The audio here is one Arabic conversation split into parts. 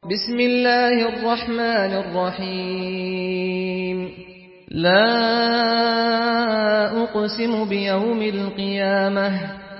بسم الله الرحمن الرحيم لا أقسم بيوم القيامة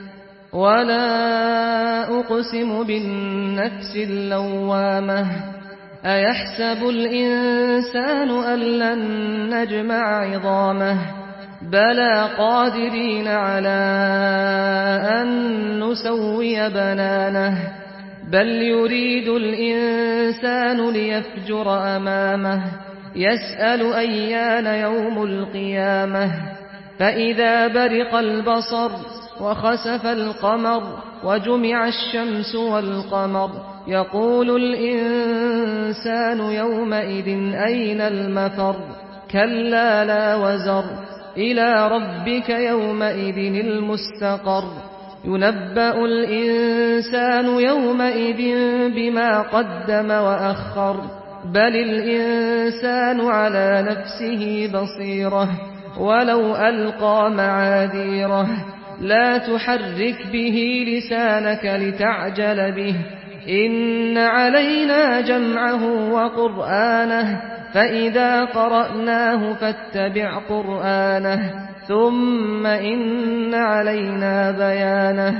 ولا أقسم بالنفس اللوامة أيحسب الإنسان أن لن نجمع عظامه بلى قادرين على أن نسوي بنانه بل يريد الإنسان ليفجر أمامه يسأل أيان يوم القيامة فإذا برق البصر وخسف القمر وجمع الشمس والقمر يقول الإنسان يومئذ أين المفر كلا لا وزر إلى ربك يومئذ المستقر ينبأ الإنسان يومئذ بما قدم وأخر بل الإنسان على نفسه بصيرة ولو ألقى معاذيره لا تحرك به لسانك لتعجل به إن علينا جمعه وقرآنه فإذا قرأناه فاتبع قرآنه ثم إن علينا بيانه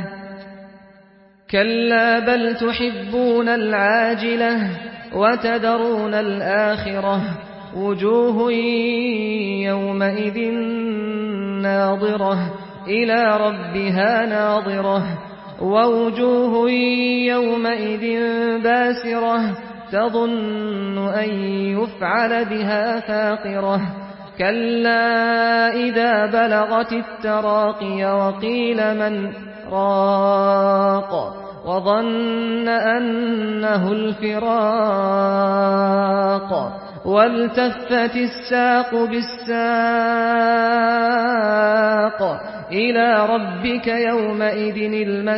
كلا بل تحبون العاجلة وتذرون الآخرة وجوه يومئذ ناظرة إلى ربها ناظرة ووجوه يومئذ باسرة تظن أن يفعل بها فاقرة كلا إذا بلغت التراقي وقيل من راق وظن أنه الفراق والتفت الساق بالساق إلى ربك يومئذ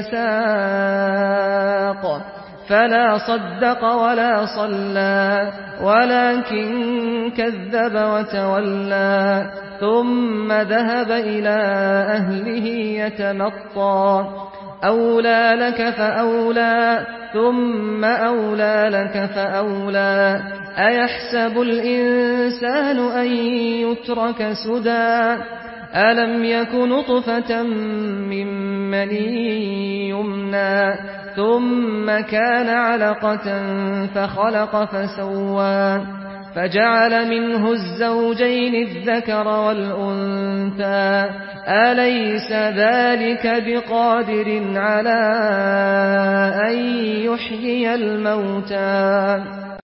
المساق فلا صدق ولا صلى ولكن كذب وتولى ثم ذهب إلى أهله يتمطى أولى لك فأولى ثم أولى لك فأولى أيحسب الإنسان أن يترك سدى ألم يك نطفة من مني يمنى ثم كان علقة فخلق فسوى فجعل منه الزوجين الذكر والأنثى أليس ذلك بقادر على أن يحيي الموتى